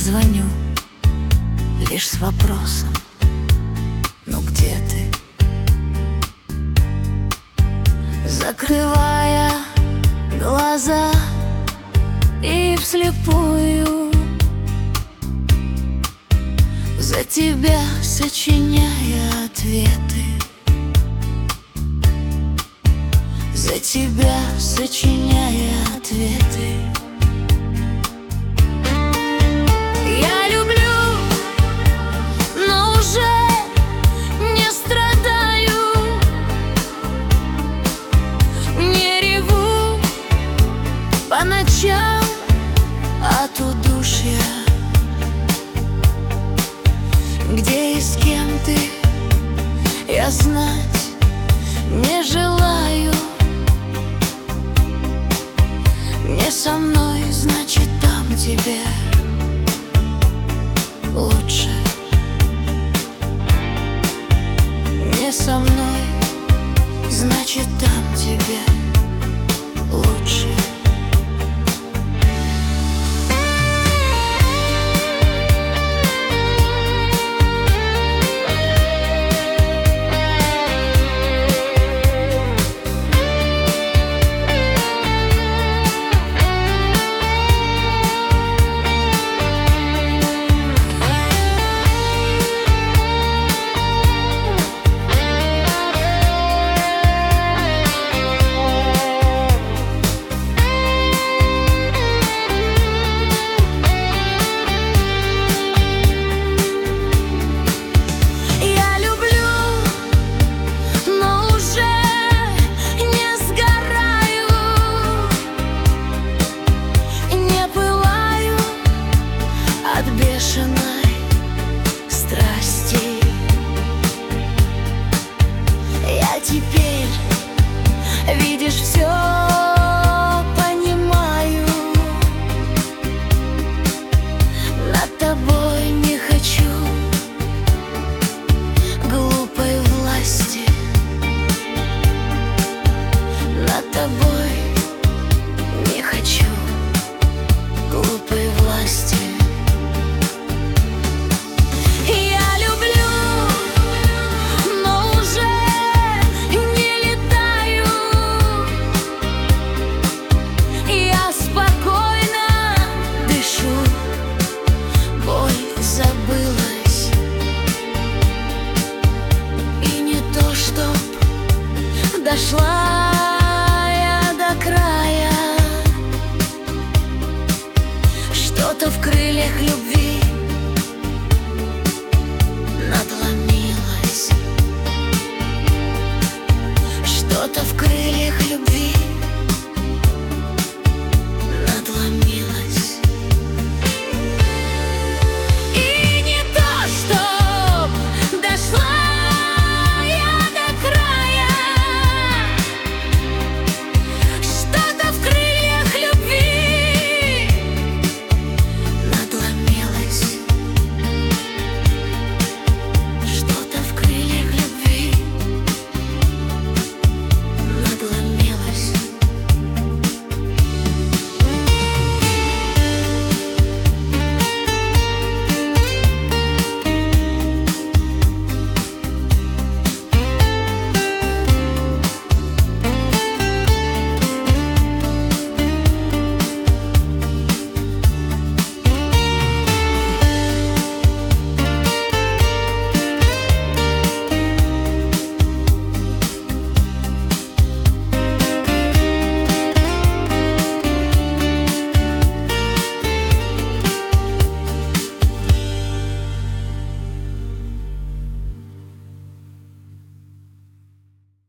звоню лишь с вопросом: ну где ты? Закрывая глаза и вслепую за тебя сочиняя ответы, за тебя сочиняя ответы. Я люблю, но уже не страдаю, не реву по ночам от удушья. Где и с кем ты, я знать не желаю. Не со мной, значит, там тебе лучше. Не со мной, значит, там тебе лучше. Бешено